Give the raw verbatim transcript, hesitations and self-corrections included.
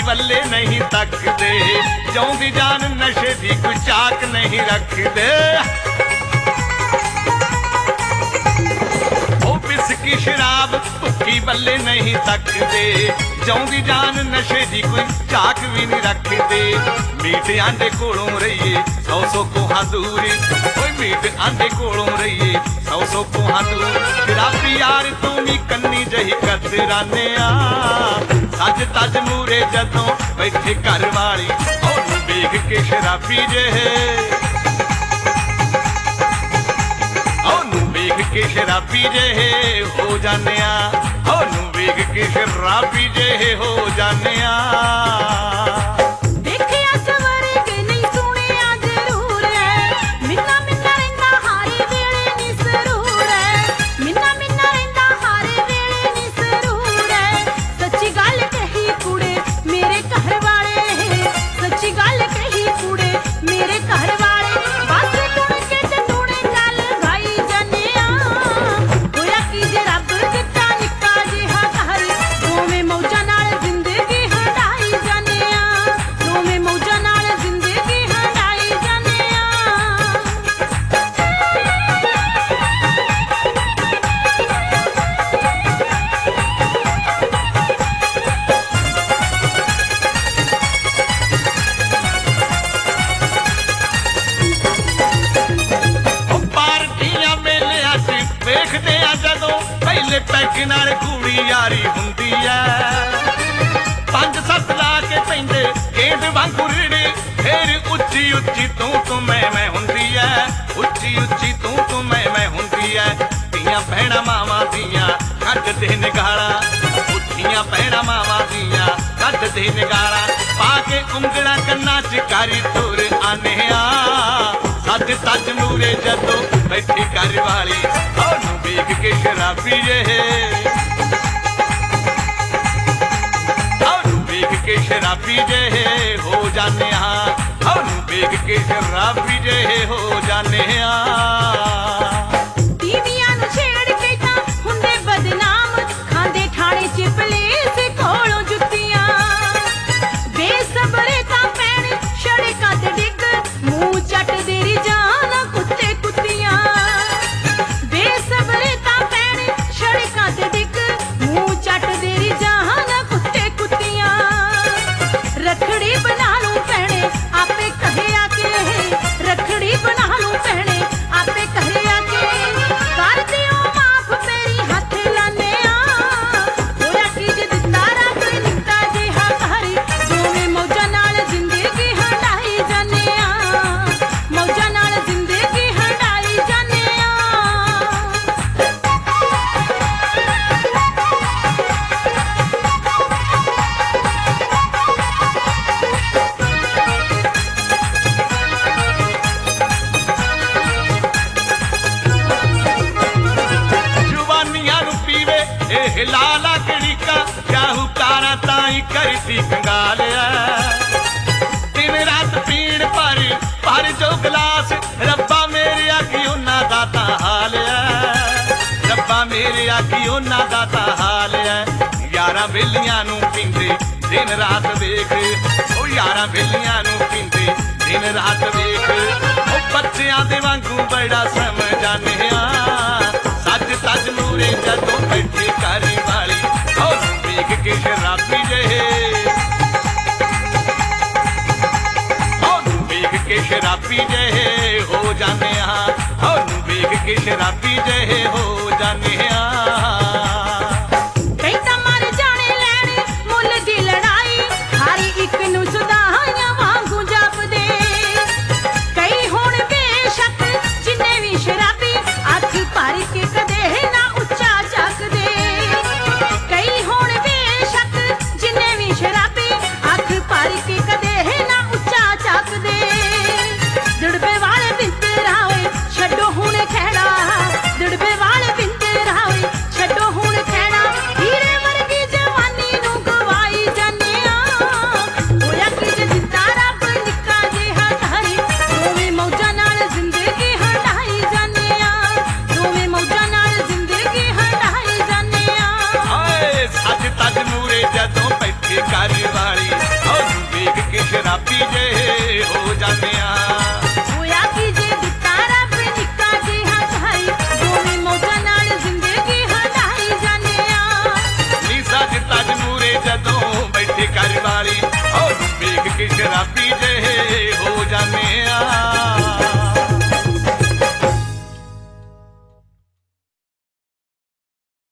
ਵੱਲੇ नहीं तकदे जिउंदी जान नशे दी कोई चाक नहीं रखदे की शराब भुक्की बल्ले नहीं तकदे जिउंदी जान नशे दी कोई झाक भी नहीं रखदे मीट आंदे कोलों रहिए सौ सौ कोहां दूरी कोई मीट आंदे कोलों रहिए सौ सौ कोहां दूर शराबी यार तू भी कन्नी जही कतराने आ सज तज मूरे जदों बैठे घर वाली ओनू वेख के शराबी जेहे वेख के शराबी जे हो जाने ओनू वेख के शराबी जे हो जाने पैग नाल कूड़ी यारी हुंदी ऐ पंज सत्त ला के पैंदे गेंद वांगू रिड़े फिर उच्ची उच्ची तू तू मैं मैं हुंदी ऐ उच्ची उच्ची तू तू मैं मैं हुंदी ऐ धीआं भैणां मावां दियां कढदे निगाला उठियां भैणां मावां दियां कढदे निगाला पा के उंगलां कन्नां च कारी तुर आने आ सज तज मूरे जदों बैठी घर वाली ओनू वेख के शराबी जे ओनू वेख के शराबी जे हो जाने ओनू वेख के शराबी जे हो जाने लाला कड़ीका शाहूकारा ताई करती कंगाल दिन रात पीण पर पर जो गिलास रब्बा मेरे आखी उन्ना दाता हाल रब्बा मेरे आखी उन्ना दाता हाल यारां बेलियां नूं पींदे दिन रात वेख ओ यारां बेलियां नूं पींदे दिन रात वेख ओ बच्चियां दे वांगू बड़ा समझाने सज तज मूरे जदों बैठे घर वाली ओनू वेख के शराबी जे ओनू वेख के शराबी जे हो जाने ओनू वेख के शराबी जे हो जाने